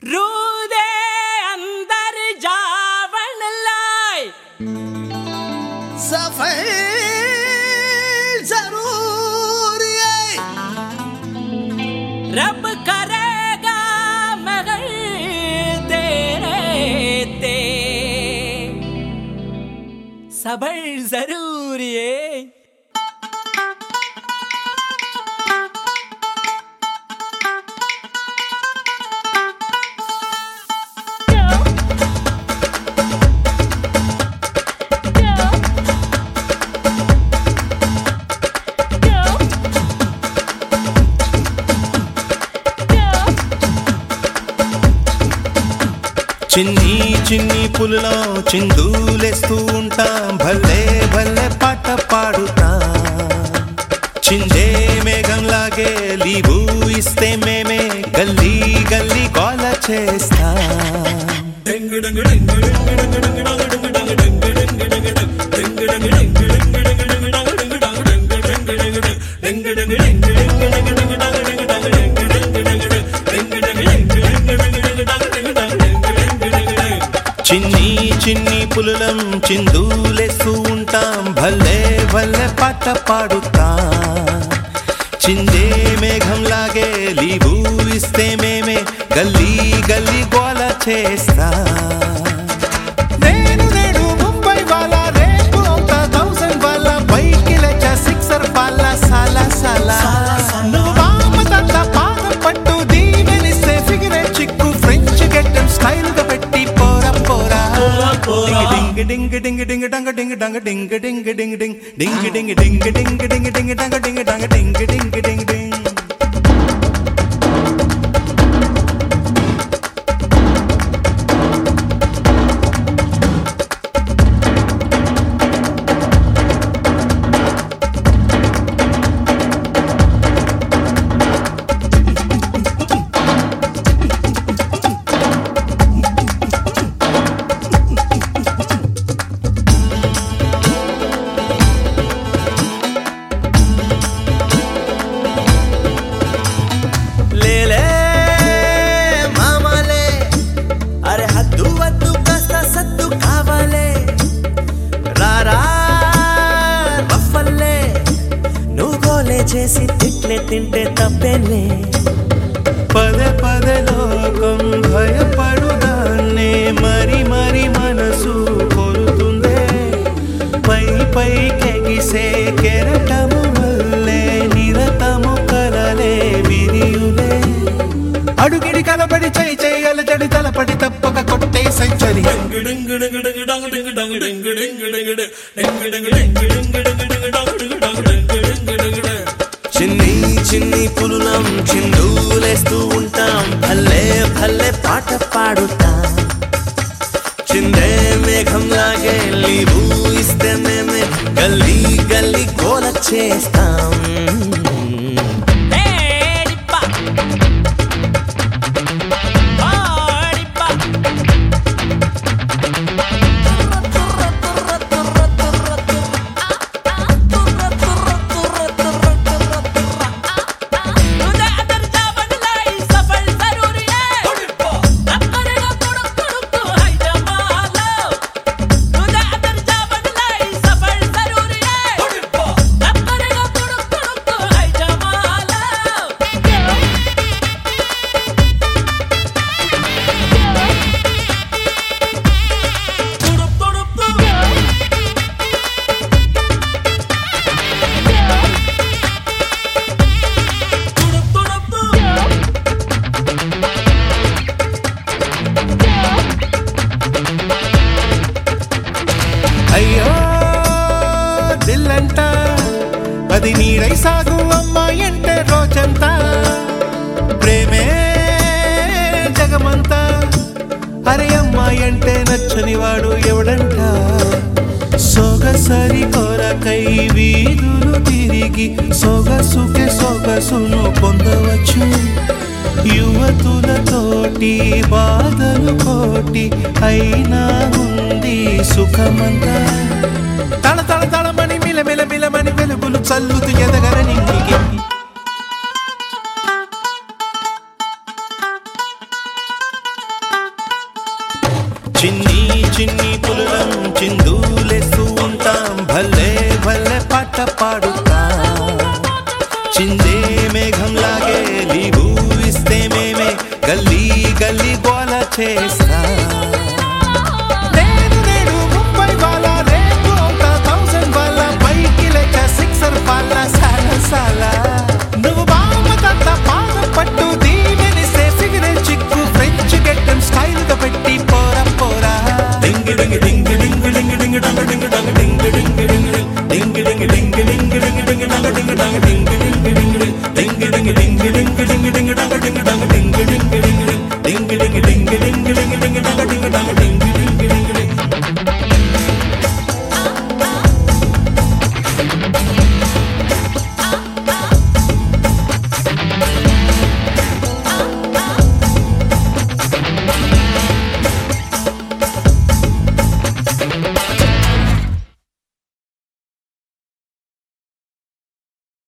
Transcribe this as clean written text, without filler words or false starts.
रूदे अंदर जावन लाए सफाई जरूरी है। रब करेगा मगर तेरे ते सबर जरूरी है। చిన్ని చిన్ని పులులో చిందులేస్తూ ఉంటాం, భలే భలే పాట పాడుతాం. చిందే మేఘంలాగే లీవు ఇస్తే మేమే గల్లీ గల్లీ గోల చేస్తాం. చిన్ని చిన్ని పులులం చిందులేస్తూ ఉంటాం, భలే భలే పాట పాడుతాం. చిందే మేఘంలాగే లీవు ఇస్తే మేమే గల్లీ గల్లీ గోల చేస్తాం. నేను నేడు ముంబై వాలా, రేపు అవుతా 1000 వాలా, పైకి లేచా సిక్సర్ వాలా, సాలా సాలా. నువ్వు బామ్మ తాత పాదం పట్టు దీవెనిస్తే ఫిగరే చిక్కు, ఫ్రెంచ్ గెట్టం స్టైల్ గా పెట్టి పోరా పోరా. డింగ్ డింగ్ డింగ్ డింగ్ డంగ డింగ్ డంగ డింగ్ డింగ్ డింగ్ డింగ్ డింగ్ డింగ్ డింగ్ డింగ్ డింగ్ డింగ్ డంగ డింగ్ డంగ డింగ్ డింగ్ డింగ్ డింగ్. చేసి తిట్లే తింటే తప్పేలే. పదే పదే లోకం భయపడుదాన్నే, మరి మరి మనసు కోరుతుందే. పై పై కెగిసే కెరటము వల్లే నిరతము కలలే విరియులే. అడుగిడి కలబడి చై చేయల జడి తలపడి తప్పక కొట్టే సెంచరీ. చిన్ని చిన్ని పులులం చిందులేస్తూ ఉంటాం, భలే భలే పాట పాడుతాం. చిందే మేఘంలాగే లీవు ఇస్తే మేమే గల్లీ గల్లీ గోల చేస్తాం. అయ్యో దిల్లంట అది నీడై సాగు అమ్మాయి అంటే రోజంతా, ప్రేమే జగమంతా. అరే అమ్మాయి అంటే నచ్చని వాడు ఎవడంట. సొగసరి కొరకై వీధులు తిరిగి సొగసుకే సొగసును పొందవచ్చు. యువతులతోటి బాధలు కోటి అయినా ఉంది సుఖమంతా. తల తల తలమని మిలమిల మిలమని వెలుగులు చల్లుతూ ఎదగరని చిన్ని చిన్ని పులులం చిందులేస్తూ ఉంటాం భలే భలే పాట పాడుతాం చిందే మేఘం లాగే లీవు ఇస్తే మేమే గల్లీ గల్లీ గోల చేస్తాం నేను 30 వాళ్ళ రేపు అవుతా 1000 వాళ్ళ పైకి లేక 6 వాళ్ళ సాలా సాలా నువ్వు బామ్మతంత పాదం పట్టు దీవెనిస్తే ఫిగరే చిక్కు ఫ్రెంచ్ గెట్టం స్టైల్ గా పెట్టి పోరా పోరా డింగ్ డింగ్ డింగ్ డింగ్ డింగ్ డింగ్ డంగ డింగ్ డంగ డింగ్ డింగ్ డింగ్ డింగ్ డింగ్ డింగ్ డింగ్ డింగ్ డింగ్ డంగ డింగ్ డంగ డింగ్ డింగ్ డింగ్ డింగ్ డింగ్ డింగ్ డింగ్ డింగ్ డింగ్ డింగ్ డంగ డింగ్ డంగ డింగ్ డింగ్ డింగ్ డింగ్